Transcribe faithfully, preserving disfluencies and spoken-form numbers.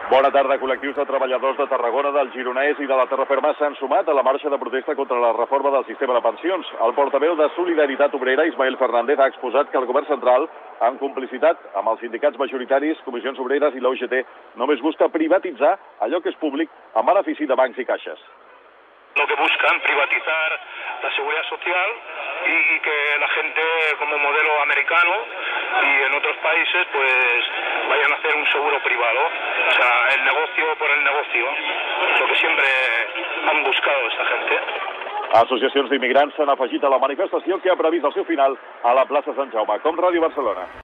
Bona tarda. Col·lectius de treballadors de Tarragona, del Gironès i de la Terraferma s'han sumat a la marxa de protesta contra la reforma del sistema de pensions. El portaveu de Solidaritat Obrera, Ismael Fernández, ha exposat que el govern central, en complicitat amb els sindicats majoritaris, Comissions Obreres i la U G T, només busca privatitzar allò que és públic en benefici de bancs i caixes. Lo que buscan privatizar la seguridad social y, y que la gente, como modelo americano y en otros países, pues vayan a hacer un seguro privado. O sea, el negocio por el negocio, lo que siempre han buscado esta gente. Associacions d'immigrants s'han afegit a la manifestació que ha previst el seu final a la plaça Sant Jaume. Com Ràdio Barcelona.